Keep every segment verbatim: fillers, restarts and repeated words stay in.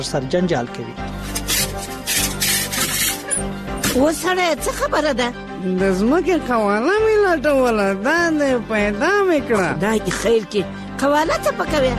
سر جنجال کوي. وسړی څه خبره ده؟ د ځمکې قواله مې لټوله، دا دې پیدا مې کړه. خدای دې خیر کړي. قواله څه پکوي؟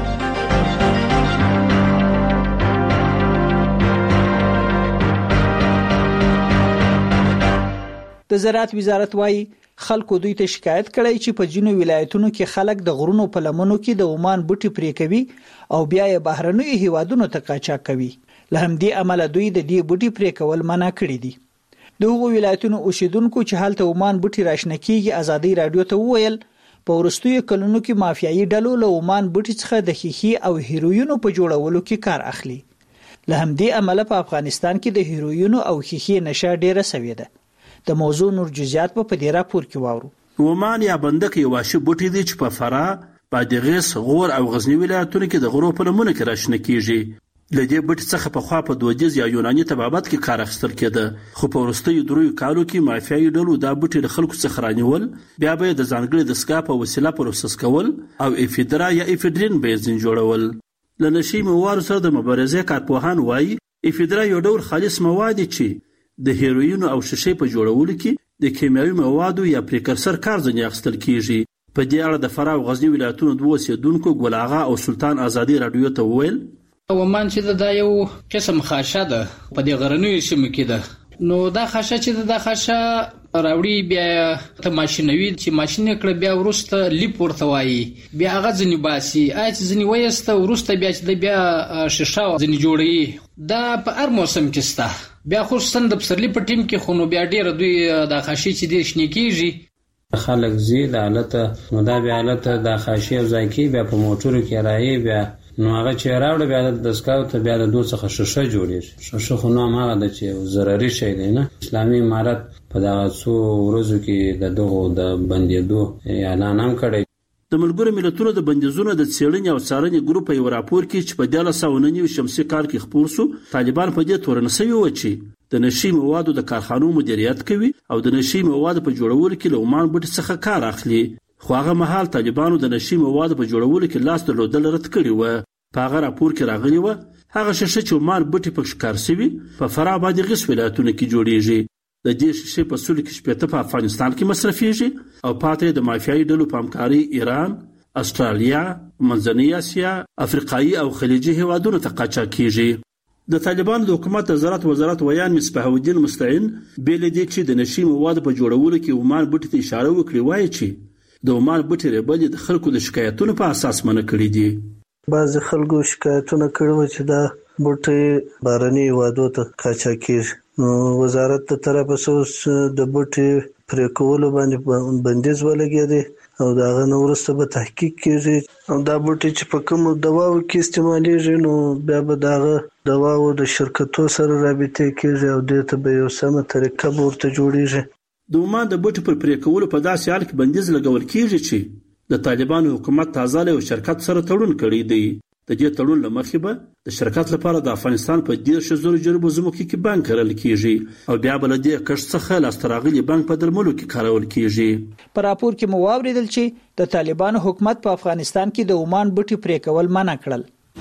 د زراعت وزارت وايي خلکو دوی ته شکایت کړی چې په ځینو ولایتونو کې خلک د غرونو په لمنو کې د عمان بوټي پرې کوي او بیا یې بهرنیو هیوادونو ته قاچاق کوي. له همدې امله دوی د دې بوټي پرې کول منع کړی دي. د هغو ولایتونو اوسیدونکو چې هلته عمان بوټي راشنه کیږي ازادي رادیو ته وویل په ورستیو کلونو کې مافیایي ډلو له عمان بوټي څخه د خیخي او هیروینو په جوړولو کې کار اخلي. له همدې امله په افغانستان کې د هیروینو او خیخي نشه ډیره سوي ده. د موضوع نور جزئیات په دې راپور کې واورو. عمان یا بندق یو واشه بوټي دي چې په فراه، بادغیس، غور او غزنی ولایتونو کې د غرو په لمنو کې راشنه کیږي. لدې بوټي څخه په خوا په دودیز یا یوناني طبابت کې کار اخیستل کېده، خو په وروستیو دریو کالو کې مافیایي ډلو دا بوټي له خلکو څخه رانیول، بیا به د ځانګړي دستګاه په وسیله پروسس کول او افیدرا یا افیدرین بنزین جوړول. له نشي موادو سره د مبارزې کارپوهان وایي افیدرا یو ډول خالص مواد چې د هیروین او شیشې په جوړولو کې د کیمیاوي موادو یا پریکرسر کار ځنې اخیستل کیږي. په دې اړه د فراه او غزنی ولایتونو دوه اوسیدونکو ګل آغا او سلطان ازادي رادیو ته وویل عمان چې دا یو قسم خاشه ده په دې غرنیو سیمو کې ده، نو دا خاشه چې دا خاشه راوړي بیا ته ماشینوي چې ماشین کړ بیا ورسته لیپ ورته وایي بیا هغه ځنی باسي اې ځنی وایسته ورسته بیا چې بیا شیشه ځنی جوړي. دا په هر موسم کې ستا بیا خصوصا د پسرلی په ټیم کې خونو بیا ډیر دوی د خاشي چې د شنه کیږي خلک زیات حالت نو دا بیا حالت د خاشي او ځکه بیا په موټرو کې راځي بیا نو هغه چې راوړ بیا د دسکاو ته بیا د دوه څخه شیشه جوړیږي. شیشه خو نو هغه د چې ضروري شی دی نه. اسلامي امارت په دغه څو ورځو کې د دغه د بندیدو اعلان هم کړی. د ملګرو ملتونو د بندیزونو د څېړنې او څارنې ګروپ یو راپور کې چې په دیارلس سوه نهه نوي شمسي کال کې خپور شو، طالبان په دې تورن شوي و چې د نشي موادو د کارخانو مدیریت کوي او د نشي موادو په جوړولو کې له عمان بوټي څخه کار اخلي. خو هغه مهال طالبانو د نشي موادو په جوړولو کې لاس درلودل رد کړی و. په هغه راپور کې راغلی و هغه شیشه چې عمان بوټي پکې کار شوي په فراه بادغیس ولایتونو کې جوړیږي. د دې شیشې په سل کې شپږ په افغانستان کې مصرفيږي او پاتې د مافیایي ډلو په همکاري ایران، استرالیا، منځنۍ اسیا، افریقایي او خلیجي هیوادونو ته قاچاق کیږي. د طالبانو د حکومت د زراعت وزارت ویان مصباح الدین مستعین بیل دي چې د نشي موادو په جوړولو کې عمان بوټي ته اشاره وکړي وایي چې د عمان بوټي ربل د خلکو د شکایتونو په اساس منع کړی دي. بعض خلکو شکایتونه کړو چې دا بوټي بهرني هیوادو ته قاچاق کیږي. نو وزارت ته طرفه اوس د بوټي پرې کولو باندې بندیز ولګېدی او دا غو وروسته به تحقیق کیږي او دا بوټي چې په کوم دواو کې استعمالېږي نو بیا به داغه دواو د شرکتو سره رابطه کیږي او دې ته به یو سمه طریقه ورته جوړیږي. د عمان د بوټي پر پرې کولو په داسې حال کې بندیز لګول کیږي چې د طالبانو حکومت تازه له شرکت سره تړون کړی دی. د دې تړون لمخې به د شرکت لپاره د افغانستان په دیرش زره جربو زموکي کې بانک کرل کیږي او بیا بل دې کښ څخه لاستراغلي بانک په درملو کې کارول کیږي. په راپور کې مو واوریدل چې د طالبانو حکومت په افغانستان کې د عمان بوټي پرې کول منع کړل.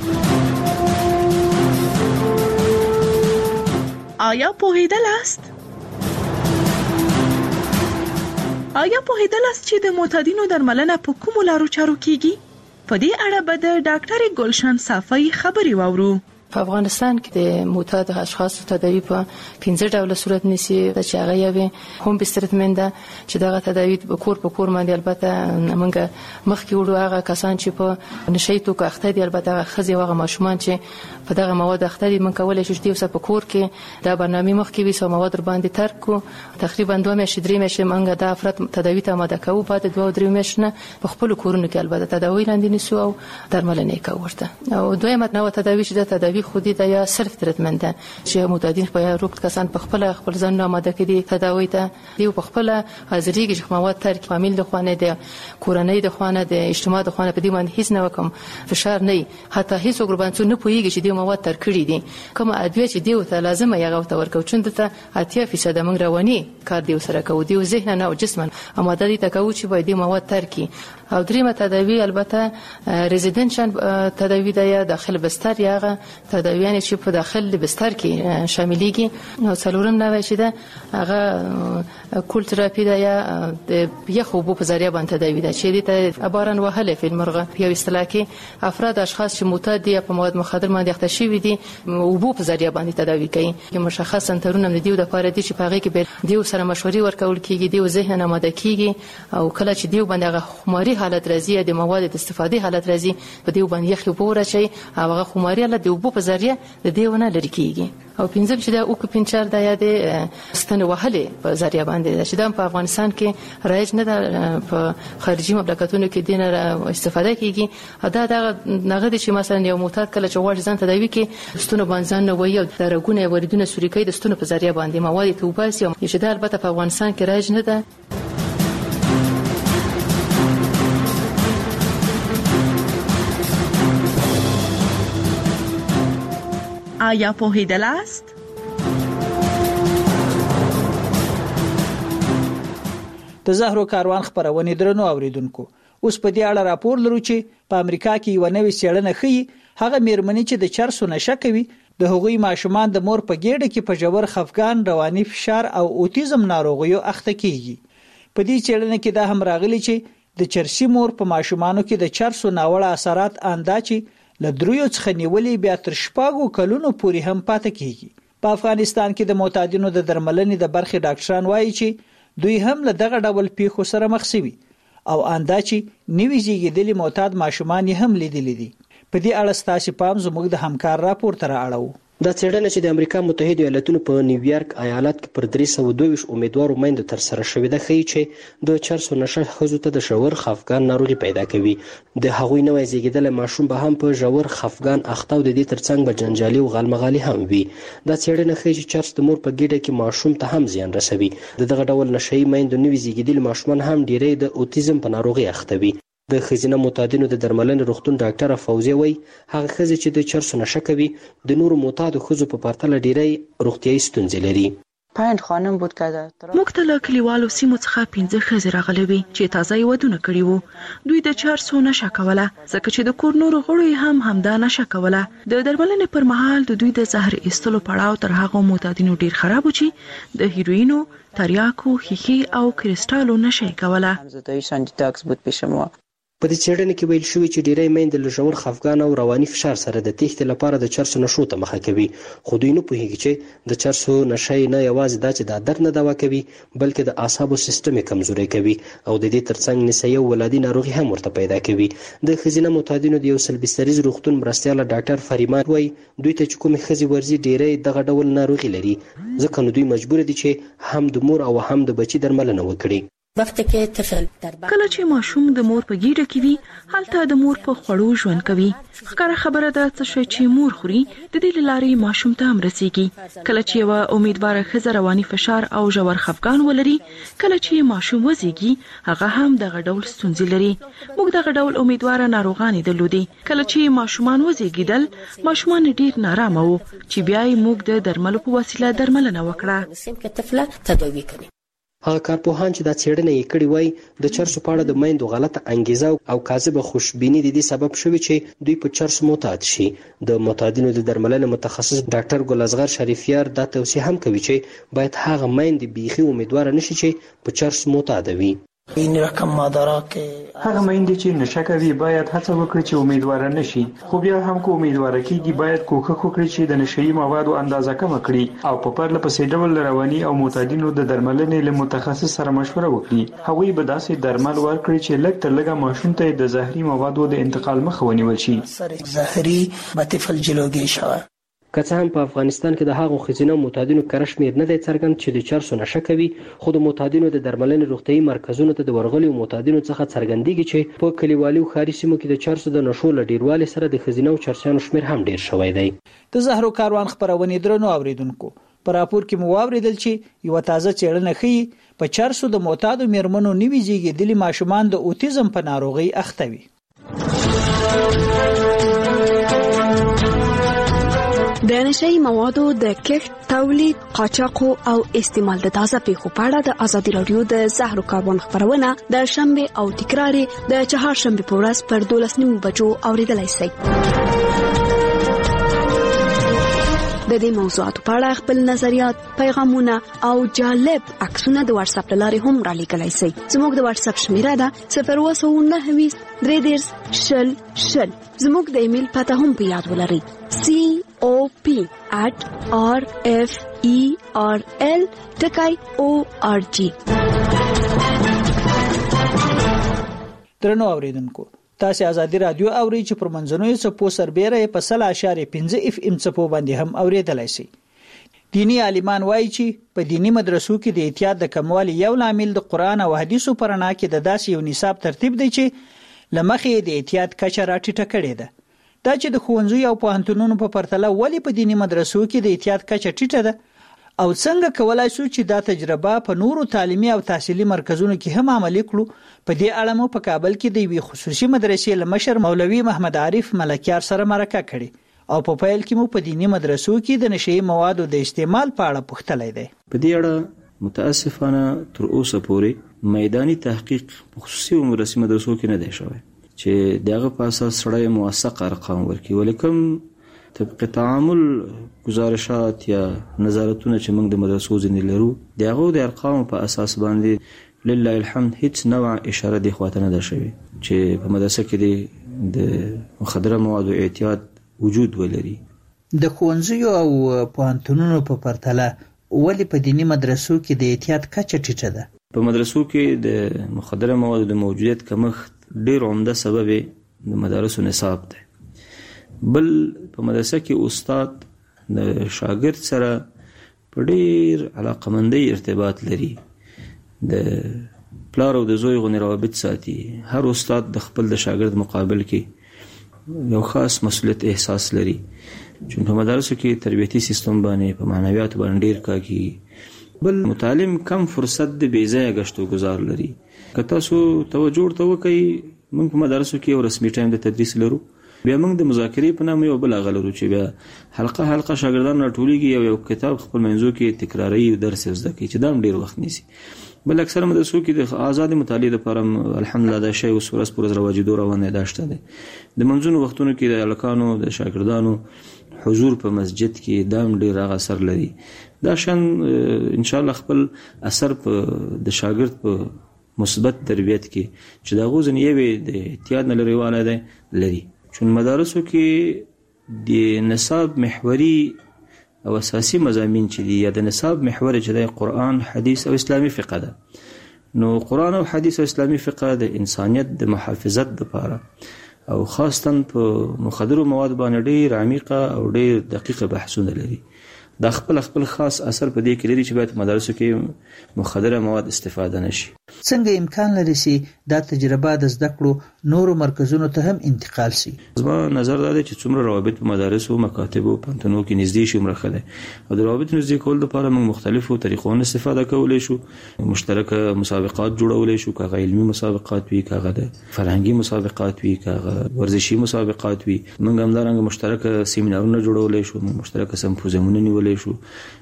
آیا پوهیدلاست؟ آیا پوهیدلاست چې د معتادینو درملنه په کومو لارو چارو کیږي؟ په دې اړه به د ډاکټر ګلشن صافی خبري واورو. په افغانستان کې د معتاد اشخاصو تداوی په پنځه ډوله صورت نسی چې هغه یوه هم بسترتمنت ده چې دغه تداوی په کور په کور باندې البته موږ مخکې وړو هغه کسان چې په نشي توکو اخته دي البته خزي هغه ماشومان چې په دغه مواد اخته دي موږ کولای شو چې دیوسه په کور کې دا برنامه مخکې وسو مواد باندې ترک کو تقریبا دوه میاشتې درې میاشتې موږ د افراد تداوی ته آماده کوو بعد دوه درې میاشتې په خپل کورونو کې البته تداوی لاندې نسو او درملنه کوي او دویمه نوع تداوی چې د تداوی خودی د یا سلف تریټمنټ ده چې معتادین په یا روک کسان په خپل خپل ځان آماده کړي تداوی ته دی په خپل حاضرېږي چې مواد ترک فامیل د خوانه د کورنۍ د خوانه د اجتماع د خوانه په دې باندې هیڅ نه وکم فشار نه حتی هیڅ وګربانڅو نه پويږي چې د مواد تر کړی دي کوم ادویه چې دی ته لازمه یغه ته ورکو چون ته اتیا فیصد موږ رواني کار دی سره کوو دی ذهن نه او جسم آماده دي ته کوو چې باید مواد ترکی او دریمه تداوی البته ريزيدنشن تداوی د یا داخل بستر یغه تداویان چې په داخل بستر کې شاملېږي. او څلورم نوع چې ده هغه کول تراپي ده یا د یخ اوبو په ذریعه باندې تداوی ده چې دې ته عبارن وهله فی المرغه په اصطلاح کې افراد اشخاص چې معتاد دي په مواد مخدر باندې اخته شوي دي اوبو په ذریعه باندې تداوی کوي. چې مشخص سنترونه د دیو د لپاره دي چې په هغه کې به دیو سره مشورې ورکول کیږي، دیو ذهن آماده کیږي او کله چې دیو باندې هغه خماري حالت راځي د مواد د استفادې حالت راځي په دیو باندې یخ اوبو ورچي او هغه خماري حالت د اوبو په ذریعه د دیونه لري کیږي. او پنځم چې دا او کو پنچار د یاد ستنه وهله په ذریعه باندې چې د په افغانستان کې رایج نه ده، په خارجي مملکتونو کې دینه استفاده کیږي. دا دا نغد چې مثلا یو معتاد کله چې وړ ځان تداوی کې ستونه باندې ځان نه وي او درګونه وریدونه سوري کوي د ستونه په ذریعه باندې مواد توباسي چې دا البته په افغانستان کې رایج نه ده. آیا پوهیدل است؟ د زهرو کاروان خبرونه درنو اوریدونکو، اوس په دې اړه راپور لرو چې په امریکا کې یو نوې څېړنه ښيي هغه میرمنې چې د چرسو نشه کوي د هغوی ماشومان د مور په ګېډه کې په ژور خفګان، رواني فشار او اوټیزم ناروغیو اخته کیږي. په دې څېړنه کې دا هم راغلي چې د چرسي مور په ماشومانو کې د چرسو ناوړه اثرات انداچي له دریو څخه نیولې بیا تر شپږو کلونو پورې هم پاتې کیږي. په افغانستان کې د معتادینو د درملنې د برخې ډاکټران وایي چې دوی هم له دغه ډول پیښو سره مخ شوي او انداچي نوي زیږیدلي معتاد ماشومان هم لیدلي دي. په دې اړه ستاسو پام زموږ د همکار راپور تر اړه دا څېړنه چې د امریکا متحده ایالاتونو په نیویارک ایالت کې پر درې سوه دوه ویشت امیدوارو میندو تر سره شوې ده ښیي چې د چرسو نشه ښځو ته د ژور خفګان ناروغي پیدا کوي. د هغوی نوی زیږیدلی ماشوم به هم په ژور خفګان اخته او د دې ترڅنګ به جنجالي او غالمغالي هم وي. دا څېړنه ښیي چې چرس د مور په ګېډه کې ماشوم ته هم زیان رسوي. د دغه ډول نشهیي میندو نوي زیږیدلي ماشومان هم ډیری د اوټیزم په ناروغي اخته وي. د ښځینه معتادینو د درملنې روغتون ډاکټره فوزیه وایي هغه ښځې چې د چرسو نشه کوي د نورو معتادو ښځو په پرتله ډیری روغتیایي ستونزې لري. پنج خانم بود که موږ ته له کلیوالو سیمو څخه پنځه ښځې راغلې وې چې تازه یې ودونه کړي وو. دوی د چرسو نشه کوله ځکه چې د کور نورو غړو یې هم همدا نشه کوله. د درملنې پر مهال د دوی د زهر ایستلو پړاو تر هغو معتادینو ډیر خراب و چې د هیروینو، تریاکو، ښیښې او کریسټالو نشه یې کوله. په دې څېړنه کې ویل شوي چې ډیری میندې له ژور خفګان او رواني فشار سره د تېښتې لپاره د چرسو نشو ته مخه کوي، خو دوی نه پوهېږي چې د چرسو نشه یې نه یوازې دا چې دا درد نه دوا کوي بلکې د اعصابو سیستم یې کمزوری کوي او د دې ترڅنګ نسایي او ولادي ناروغي هم ورته پیدا کوي. د ښځینه معتادینو د یو سل بستریز روغتون مرستیاله ډاکټر فریمان وایي دوی ته چې کومې ښځې ورځي ډیری دغه ډول ناروغي لري ځکه نو دوی مجبور دي چې هم د مور او هم د بچي درملنه وکړي. وخت کې طفل کله چې ماشوم د مور په ګیډه کې وي هلته د مور په خوړو ژوند کوي. ښکاره خبره ده چې مور خوري د دې لارې ماشوم ته هم رسیږي. کله چې یو امیدواره ښځه رواني فشار او ژور خفګان ولري، کله چې ماشوم وزیږي هغه هم دغه ډول ستونزې لري. موږ دغه ډول امیدواره ناروغان درلودي. کله چې ماشومان وزیږیدل ماشومان ډیر نارامه وو چې بیا یې موږ د درملو په وسیله درملنه وکړه. هغه کارپوهان چې دا څېړنه یې کړې وای د چرسو په اړه د میندو غلطه انګیزه او کاذبه خوشبیني د دې سبب شوي چې دوی په چرسو معتاد شي. د معتادینو د درملنې متخصص ډاکټر ګل اصغر شریفیار دا توصیه هم کوي چې باید هغه میندې بیخي امیدواره نشي چې په چرسو معتاده وي. این رقم مادرها که هغه میندې چې نشه کوي باید هڅه وکړي چې امیدواره نشي، خو بیا هم که امیدواره کیږي باید کوښښ وکړي چې د نشهیي موادو اندازه کمه کړي او په پرله پسې ډول رواني او معتادینو د درملنې له متخصص سره مشوره وکړي. هغوی به داسې درمل ورکړي چې لږ تر لږه ماشوم ته د زهري موادو د انتقال مخه ونیول شي. زهري به طفل جلوگیری شود. که څه هم په افغانستان کې د هغو ښځینه معتادینو کره شمېر نه دی څرګند چې د چرسو نشه کوي، خو د معتادینو د درملنې روغتیایي مرکزونو ته د ورغلیو معتادینو څخه څرګندېږي چې په کلیوالي او ښاري سیمو کې د چرسو د نشو له ډیروالي سره د ښځینه او چرسیانو شمېر هم ډیر شوی دی. د زهرو کاروان خبرونه درنو اوریدونکو، په راپور کې مو واوریدل چې یو تازه څېړنه ښيي په چرسو د معتادو میرمنو نوي زیږیدلي ماشومان د اوټیزم په ناروغي اخته وي. د نشهیي موادو د کښت، تولید، قاچاق او استعمال د تازه پیښو په اړه د ازادي راډیو د زهرو کاروان خبرونه د شنبه او تکرار د چهارشنبه په ورځ پر دولس نیمو بجو اوریدلای شئ. د دې موضوعاتو په اړه خپل نظریات، پیغامونه او جالب عکسونه د واتس اپ لارې هم را لیږلی شئ. زموږ د واتس اپ شمیره ده صفر اووه سوه نهه ویشت درې دېرش شل شل. زموږ د ایمیل پته هم په یاد ولرئ: سی او پی at r f e r l dot org. درنو اوریدونکو، تاسو آزادي رادیو اوري چې پر منځنوي څپو سربېره په سل اشاریه پنځه اف ام څپو باندې هم اوریدلای شئ. دینی عالمان وایي چې په دینی مدرسو کې د احتیاط د کموالي یو لامل د قرآن او حدیثو پر رڼا کې د داسې یو نصاب ترتیب دی چې لمخې د احتیاط کچه راټیټه کړې ده. دا چې د ښوونځیو او پوهنتونونو په پرتله ولې په دینی مدرسو کې د احتیاط کچه ټیټه ده او څنګه کولای شو چې دا تجربه په نورو تعلیمي او تحصیلي مرکزونو کې هم عملي کړو. په دې اړه مو په کابل کې د یوې خصوصي مدرسې له مشر مولوي محمد عارف ملکیار سره مرکه کړې او په پیل کې مو په دینی مدرسو کې د نشئی موادو د استعمال په اړه پوښتلای دی. په دې اړه متاسفانه تر اوسه پورې میداني تحقیق په خصوصي مدرسو کې نه دی شوی چې دغه په اساس سره موثق ارقام ورکړي، ولیکم طبق تعامل گزارشات یا نظارتونه چې موږ د مدرسو ځینې لرو دغه د ارقام په اساس باندې لله الحمد هیڅ نوع اشاره دی خواته نه ده شوی چې په مدرسه کې د مخدره موادو احتیاط وجود ولري. د ښوونځیو او پوهنتونونو په پرتله ولې په دینی مدرسو کې د احتیاط کچه ټیټه ده؟ په مدرسو کې د مخدره موادو د موجودیت کمښت ډیر عمده سبب د مدارسو نصاب دی. بل په مدرسه کې استاد د شاګرد سره په ډیر علاقمندۍ ارتباط لري، د پلار او د زوی غونې روابط ساتي. هر استاد د خپل د شاګرد مقابل کې یو خاص مسؤلیت احساس لري چې په مدارسو کې تربیتي سیستم باندې په معنویات باندې ډیر کاږي. بل متعلم کم فرصت د بې ځایه ګشت و گذار لري. که تاسو توجه ورته وکړئ، موږ په مدارسو کې یو رسمي ټایم د تدریس لرو، بیا موږ د مذاکرې په نامه یو بل هغه لرو چې بیا حلقه حلقه شاګردان راټولیږي او یو کتاب خپل منځو کې تکراروي او درس زده کوي چې دا هم ډیر وخت نیسي. بل اکثره مدرسو کې د آزاد مطالعې لپاره الحمدلله دا شی اوس ورځ پر ورځ رواجېدو روان دی. شته دی د منځونو وختونو کې د هلکانو د شاګردانو حضور په مسجد کې دا هم ډیر هغه اثر لري. دا شان انشاءالله خپل اثر په د شاګرد په مثبت تربیت کې چې دا غوځن یوې د احتیاط نه لريواله دی لري. چون مدارسو کې د نصاب محوري او اساسي مضامین چې دي یا د نصاب محور چې د قرآن، حدیث او اسلامی فقه ده، نو قرآن او حدیث او اسلامی فقه د انسانیت د محافظت لپاره او خاصتا په مخدرو مواد باندې ډیر عمیقه او ډیر دقیقه بحثونه لري. دا خپل خپل خاص اثر په دې کې لري چې باید مدارسو کې مخدره مواد استفاده نشي. څنګه امکان لري چې دا تجربه د زده کړو نورو مرکزونو ته هم انتقال شي؟ زما نظر دا دی چې څومره روابط په مدارسو، مکاتبو، پوهنتونونو کې نږدې شي عمره ښه دی او د روابط نږدې کولو لپاره موږ مختلفو طریقو نه استفاده کولی شو. مشترکه مسابقات جوړولی شو، که هغه علمي مسابقات وي، که هغه د فرهنګي مسابقات وي، که هغه ورزشي مسابقات وي. موږ همدارنګه مشترکه سیمینارونه جوړولی شو، مشترکه سمپوزیمونه نیولی شو،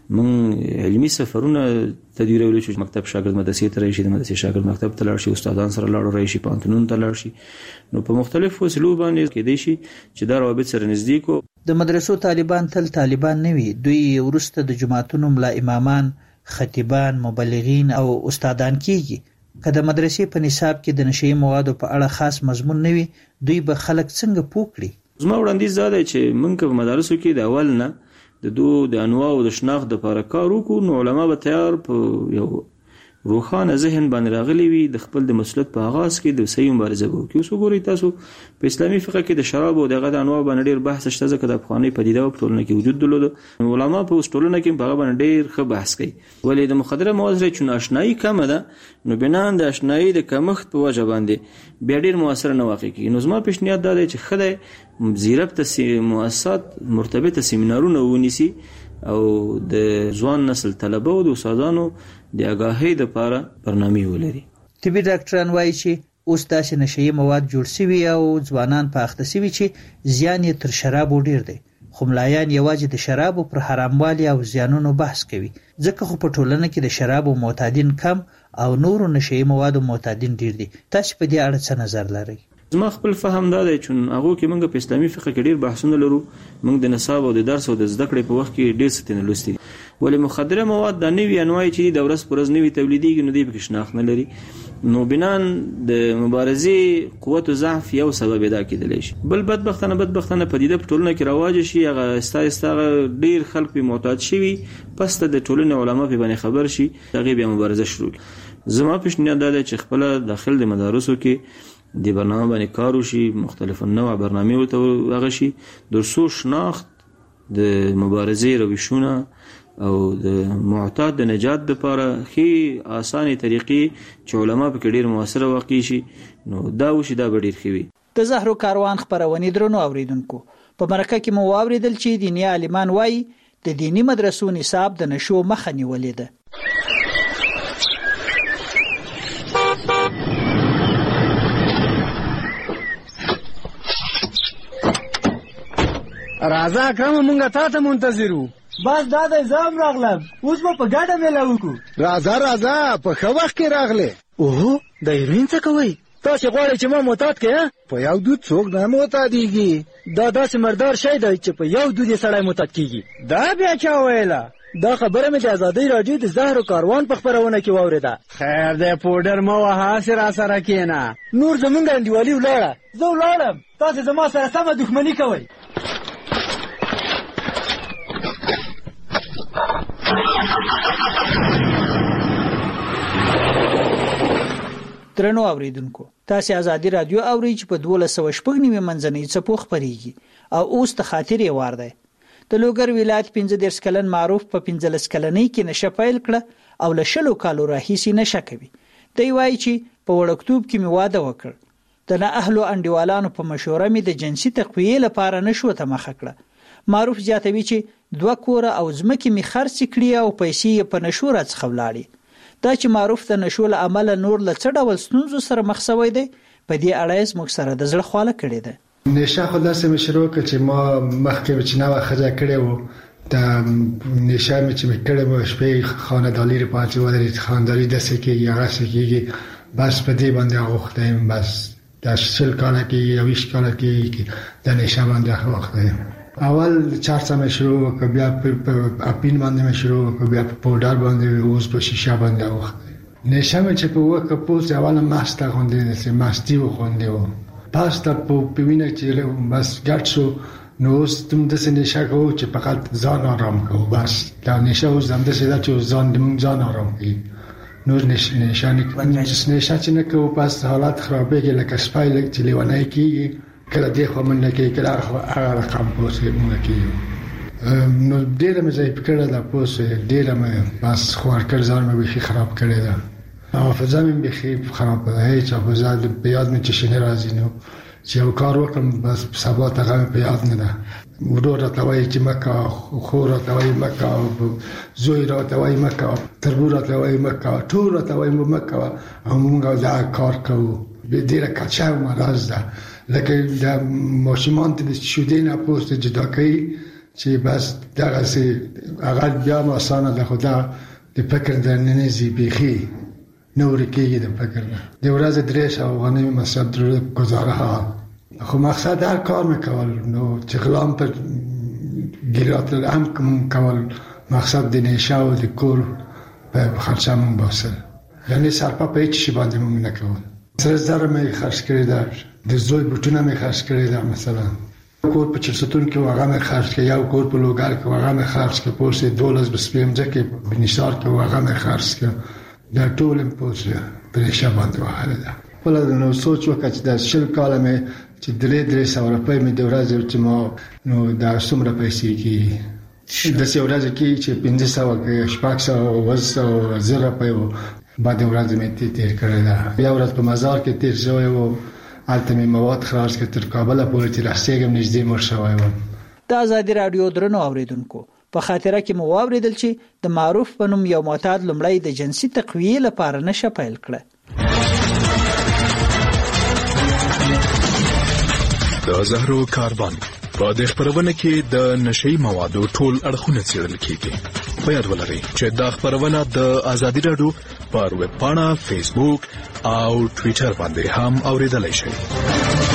موږ علمي سفرونه تدویرولای شو. مکتب شاګرد مدرسې ته راشي، د مدرسې شاګرد مکتب ته لاړ شي، استادان سره لاړ راشي، پوهنتونونو ته لاړ شي. نو په مختلفو وسیلو باندې کېدای شي چې دا روابط سره نږدې کو. د مدرسو طالبان تل طالبان نه وي، دوی ورسته د جماعتونو ملا امامان، خطیبان، مبلغین او استادان کیږي. که د مدرسې په نصاب کې د نشئی موادو په اړه خاص مضمون نه وي، دوی به خلک څنګه پوه کړي؟ زما وړاندیز دا دی چې موږ په مدارسو کې د اول نه د دو د انواع او د شناخت د لپاره کار وکړو، نو علما به تیار په یو روښانه ذهن باندې راغلي وي د خپل د مسلک په آغاز کې د صحیح مبارزه وکړي. اوس وګورئ تاسو په اسلامي فقه کې د شراب او دغه د انواع باندې ډیر بحث شته، ځکه د افغاني پدیده په ټولنه کې وجود درلود. علما په اوس ټولنه کې په هغه باندې ډیر ښه بحث کوي. ولې د مخدره مواد سره چې آشنایي کمه ده، نو بنا د آشنایي د کمښت په وجه باندې بیا ډیر موثر نه واقع کیږي. نو زما پیشنهاد دا دی چې خدای زیرب ته مؤسسات مرتبطه سیمینارونه ونیسي او د ځوان نسل طلبه او د استادانو د آگاهۍ لپاره برنامه ولري. طبي ډاکټران وایي چې اوس داسې نشئی مواد جوړ شوي او ځوانان په اخته شوي چې زیان یې تر شرابو ډیر دی. خو ملایان یوازې د شرابو پر حراموالي او زیانونو بحث کوي، ځکه خو په ټولنه کې د شرابو معتادین کم او نورو نشئی موادو معتادین ډیر دي. تاسو په دې اړه څه نظر لرئ؟ زما خپل فهم دا دی چې هغه کې موږ په اسلامي فقه کې ډیر بحثونه لرو، موږ د نصاب او د درس او د زده کړې په وخت کې ډیر څه نه لوستي. ولې مخدره مواد د نوي انواع چې د ورځ پر ورځ نوي تولیدېږي نو دوی پکې شناخت نه لري، نو بنان د مبارزې قوت او ضعف یو سبب دا کېدلی شي. بل بدبختانه بدبختانه پدیده په ټولنه کې رواج شي، هغه استا استا ډیر خلک په معتاد شي، پس ته د ټولنې علما په باندې خبر شي، هغه بیا مبارزه شروع. زما پیشنهاد دا دی چې خپل داخل د مدارسو کې د برنامه باندې کار وشي، مختلف النوع برنامه ورته هغه شي، درسو شناخت د مبارزې روشونه او د معتاد د نجات لپاره خي اسانه طریقې چې علما په کې ډیر موثر واقع شي، نو دا وشي دا ډیر خوي. د زهرو کاروان خبرونه درنو اوریدونکو، په مرکه کې مو اوریدل چې دیني عالمان وایي د دینی مدرسو نصاب د نشو مخه نیولې ده. راځه اکرم مونږه تا ته منتظر وو. بس دا د زام راغلم، اوس به په ګډه میله وکړو. راځه راځه په ښه وخت کې راغلې. اوهو د هیروین څه کوئ؟ تاسې غواړئ چې ما معتاد کړې؟ په یو دود څوک نه معتادېږي. دا داسې مردار شی دی چې په یو دود یې سړی معتاد کېږي. دا بیا چا ویله؟ دا خبره مې د ازادۍ راډیو د زهرو کاروان په خپرونه کې واورېده. خیر دی پوډر مه وهه، هسې راسره کښېنه. نور زمونږ انډیوالي ولاړه، زه ولاړم، تاسې زما سره سمه دښمني کوئ. درنو اوریدونکو، تاسو ازادي رادیو اورئ چې په دولس سوه شپږ نیمه منځنۍ څپو خپرېږي او اوس ته خاطر یې وار دی. د لوګر ولایت پنځه دېرش کلن معروف په پنځلس کلنۍ کې نشه پیل کړه او له شلو کالو راهیسې نشه کوي. دی وایي چې په وړکتوب کې مې واده وکړ، د نه اهلو انډیوالانو په مشوره مې د جنسي تقویې لپاره نشو ته مخه کړه. معروف زیاتوي چې دوه کوره او ځمکې مې خرڅ کړې او پیسې یې په نشو راڅخه ولاړې. دا چې معروف د نشو له امله نور له څه ډول ستونزو سره مخ شوی دی، په دې اړه یې زموږ سره د زړه خواله کړې ده. نشه خو داسې مې شروع کړه چې ما مخکې چې نوه ښځه کړې وه، د نشه مې چې مې کړې وه شپې خانهداري لپاره چې ودرېد، خانهداري داسې کېږي هغسې کېږي، بس په دې باندې اوښتی یم. بس دا شل کاله کېږي یا ویشت کاله کېږي د نشه باندې اوښتی یم. اول چارڅه مې شروع وکړه، بیا په اپین باندې مې شروع وکړه، بیا په پوډر باندې، اوس په شیشه باندې اوښتی. نشه مې چې په وکړه پوس اوله مسته غوندې داسې مستی وغوندې وه، پس ته په وینه چې بس ګډ شو، نو اوس دوم داسې نشه کوو چې فقط ځان آرام کوو. بس دا نشه اوس همداسې ده چې ځان موږ ځان آرام کوي، نور نشه نشه چې نه کوو، پس حالت خرابېږي لکه سپی چې لیونی کېږي، کله دې خوا منډه کوي، کله هغه رقم پوس مونږ کېږو. نو ډېره مې ضعیف کړې ده پوس، ډېره مې بس خوار کړ، ځان مې بیخي خراب کړی ده، حافظه مې بیخي خراب ده، هېڅ حافظه په یاد مې چې شي نه راځي. نو چې یو کار وکړم بس سبا ته هغه مې په یاد نه ده. ورور راته وایي چې مه کوه، خور راته وایي مه کوه، زوی راته وایي مه کوه، تربور راته وایي مه کوه، ټول راته وایي مه کوه، او مونږ دا کار کوو. ډېره کچه او مرض ده، لکه د ماشومان ته د شیدې نه پوست جدا کوي چې بس دغسې هغه بیا هم اسانه ده، خو دا د فکر دننه ځي بیخي نه ورکېږي د فکر نه. د ورځې درې سوه افغانۍ مې مصرف درلود ګزاره حال، خو مقصد هر کار مې کول، نو چې غلام پر ګیرات هم کول، مقصد د نشه او د کور په خرچه مې باسل، یعنې سرپه په هېڅ شي باندې مې نه کول. سره زره مې خرڅ کړې ده، د زوی بوټونه مې خرڅ کړې ده، مثلا کور په چرستون کې هغه مې خرڅ کړ، یو کور په لوګر کې هغه مې خرڅ کړ، پوس دولس بسپیم ځکه په نثار کې هغه مې خرڅ کړ، دا ټول پوس پرېشه باندې وهله ده. خپل نو سوچ وکړ چې د شل کاله مې چې درې درې سوه روپۍ مې د ورځې چې ما نو دا څومره پیسې کېږي، داسې ورځې کېږي چې پنځه سوه کې شپږ سوه اووه سوه زر روپۍ و بعد ورځ مې تیر کړی ده. بیا ورځ په مزار کې تیر شوی و، هلته مې مواد خلاص کړ، تر کابله پورې چې رسېږم نږدې مړ شوی وم. د ازادي راډیو درنو اوریدونکو، په خاطره کې مو واورېدل چې د معروف په نوم یو معتاد لومړی د جنسي تقویې لپاره نشه پیل کړه. د زهرو کاروان په دې خپرونه کې د نشئی موادو ټول اړخونه څېړل کیږي. په یاد ولرئ چې دا خپرونه د ازادي راډیو پر ویب پاڼه، فیسبوک او ټویټر باندې هم اوریدلای شئ.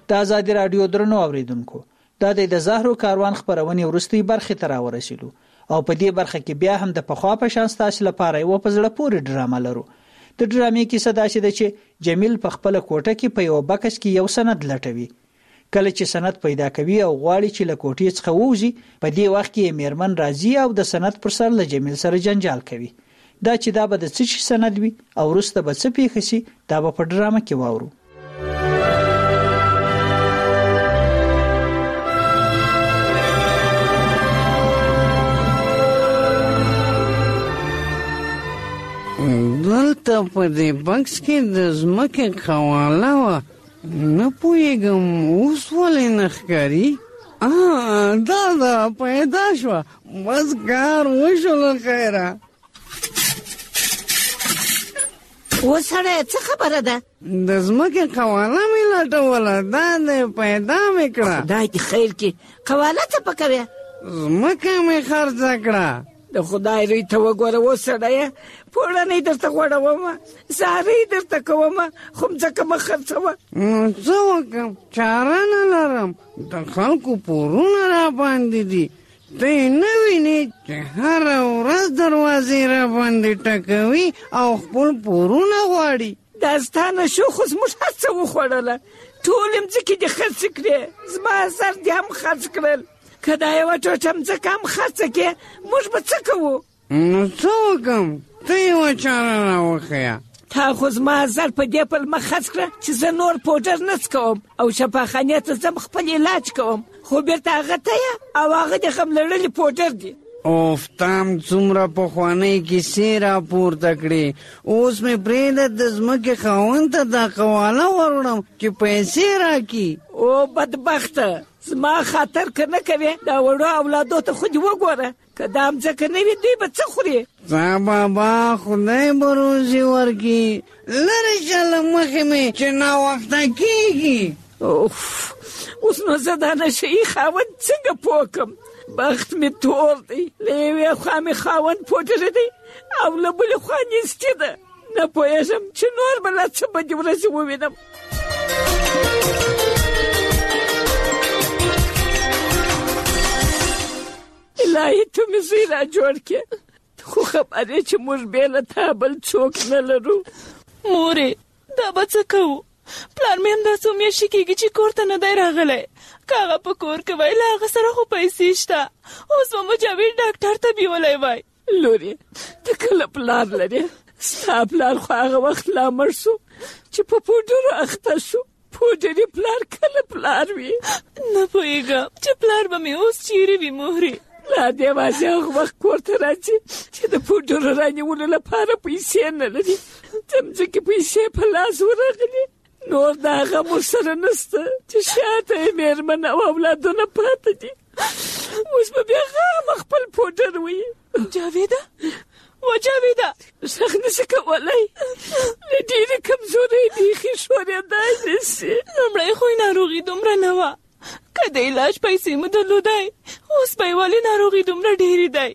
د آزادي رادیو درنو اوریدونکو، دا د زهرو کاروان خبرونه ورستي برخه تر ورسېدو او په دې برخه کې بیا هم د پخوا په شان تاسو لپاره یو په زړه پورې ډرامه لرو. د ډرامې کیسه دا چې چې جمیل په خپل کوټه کې په یو بکس کې یو سند لټوي. کله چې سند پیدا کوي او غواړي چې له کوټې څخه ووځي، په دې وخت کې میرمن راځي او د سند پر سر له جمیل سره جنجال کوي. دا چې دا به د څه شي سند وي او وروسته به څه پیښ شي، دا به په ډرامه کې واورو. دلته په دې بکس کې د ځمکې خواله وه، نه پوهېږم اوس ولې نه ښکاري. دا ده پیدا شوه، بس کار وشو له خیره. اوس سړی څه خبره ده؟ د ځمکې قواله مې لټوله، دا دې پیدا مې کړه. خدای دې خیر کړي. قواله څه پکوې؟ ځمکه مې خرڅه کړه. د خدای روی ته وګوره، اوس سړیه پوړنۍ درته غوړومه، زارۍ درته کومه، خو مځکه مه خرڅوه. نو څه وکړم؟ چاره نه لرم، د خلکو پورونه را باندې دي. ته یې نه وینې چې هره ورځ دروازې را باندې ټکوي او خپل پورونه غواړي. دا ستا نه شو، خو زموږ هر څه وخوړله، ټولې مځکې دې خرڅې کړې، زما زر دې هم خرڅ کړل. که دا یوه ټوټه مځکه هم خرڅه کړې، موږ به څه کوو؟ نو څه وکړم؟ ته یوه چاره را وښیه. تا خو زما زر په دې پلمه خرڅ کړه چې زه نور پوډر نه څکوم او شفاخانې ته ځم خپل علاج کوم، خو بیرته هغه ته یې او هغه د غم لړلي پوډر دي. اوف، تام څومره پخوانۍ کیسې راپورته کړې، اوس مې پرېږده د ځمکې خاوند ته دا قواله وروړم چې پیسې راکړي. او بدبخته، زما خاطر که نه کوې، دا وړو اولادو ته خو دې وګوره، که دا مځکه نه وي دوی به څه خوري؟ ځه بابا، خدای به روزي ورکړي. لرې شه له مخې مې چې ناوخته کېږي. اوف، اوس نو زه دا نشهیي خاوند څنګه پوه کړم؟ بخت مې تور دی، له یوې خوا مې خاوند پوډر دی او له بلې خوا نیستي ده. نه پوهېږم چې نور به لا څه بدې ورځې ووینم. الهي ته مې زوی را جوړ کړې، خو خبرې چې موږ بې له تا بل څوک نه لرو. مورې، دا به څه کوو؟ پلار مې همدا څو میاشتې کېږي چې کور ته نه دی راغلی. که هغه په کور کې وای، له هغه سره خو پیسې شته، اوس به مجاور ډاکټر ته بیولی وای. لورې، ته کله پلار لرې؟ ستا پلار خو هغه وخت لا مړ شو چې په پوډرو اخته شو. پوډري پلار کله پلار وي؟ نه پوهېږم چې پلار به مې اوس چیرې وي مورې. لا دې واځي هغه وخت کور ته راځي چې د پوډرو رانیولو لپاره پیسې نه لري. د مځکې پیسې په لاس ورغلي، نور د هغه مور سره نسته چې شاته یې مېرمن او اولادونه پاته دي. اوس به بیا هغه خپل پوډر وي. جاویده، و جاویده، غږ نشي کولی، له ډېرې کمزورۍ بیخي ښورېدای نه شي. لومړی خو یې ناروغي دومره نه وه، که د علاج پیسې مو درلودی، اوس به یې ولې ناروغي دومره ډېرې دی؟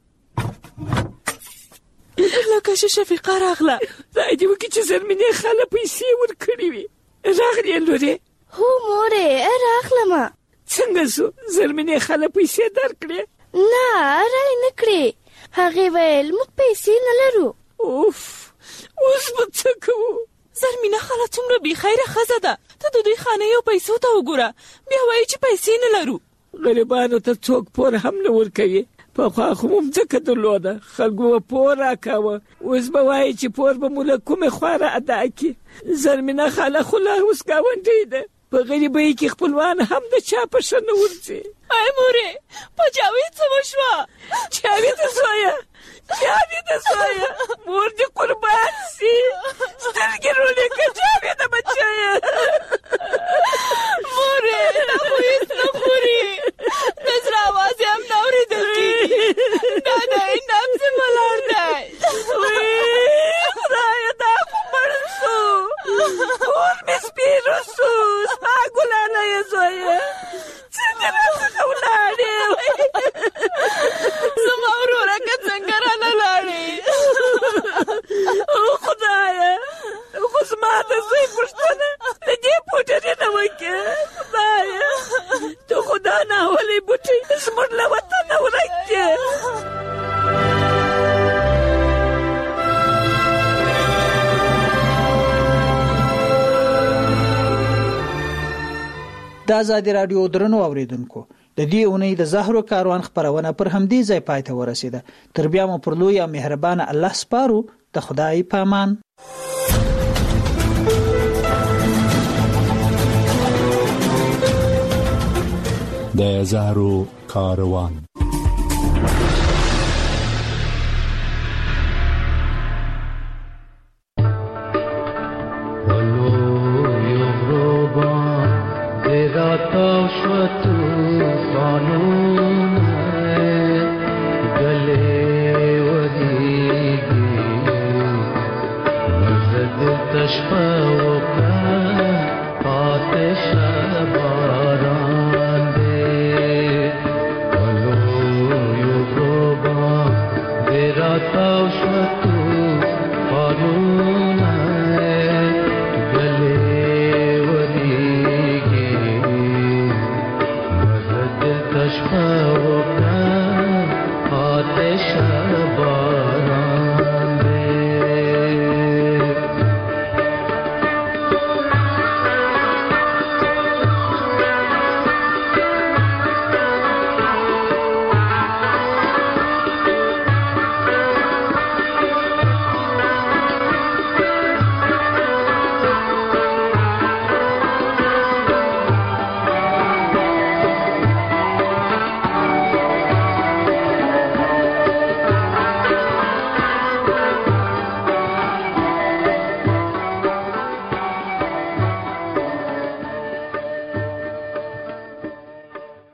لکه چې شفیقه راغله. خدای دې وکړي چې زرمینې خاله پیسې ورکړې وي. راغلې لورې؟ هو مورې، راغلمه. څنګه شو؟ زرمینې خاله پیسې درکړې؟ نه، رای نه کړې. هغې ویل موږ پیسې نه لرو. اوف، اوس به څه کوو؟ زرمینه خاله څومره بېخیره ښځه ده. ته د دوی خانې او پیسو ته وګوره، بیا وایي چې پیسې نه لرو. غریبانو ته څوک پور هم نه ورکوي. پخوا خو مو مځکه درلوده، خلکو به پور راکاوه، اوس به وایي چې پور به مو له کومې خوا را ادا کړي. زرمینه خاله خو لا اوس ګاونډۍ ده، په غریبۍ کې خپلوان هم د چا په ښه نه ورځي. ای مورې، په جاوید څه وشوه؟ جاویده زویه، جاویده زویه، مور دې قربان سي، سترګې رولې که جاویده بچیه. مورې، دا خو هېڅ نه خوري، د زړه اواز یې هم نه اورېدل کېږي. دا دی نبض یې ولاړ دی. خدایه، دا خو مړ شو، ټول مې سپېره شو. زما ګلانه یې زویه، څنګه راڅخه ولاړې؟ زما وروره که څنګه رانه لاړې؟ او خدایه، خو زما د زوی پوښتنه د دې پوډرې نه وکړه پټي زموږ له وطنه ورک دي. د آزادي رادیو درنو اوریدونکو، د دې اونۍ د زهرو کاروان خبرونه پر همدې ځای پای ته ورسیده. تر بیا مو پر لوی او مهربان الله سپارو. د خدای په امان. د زهرو کاروان. آتش بار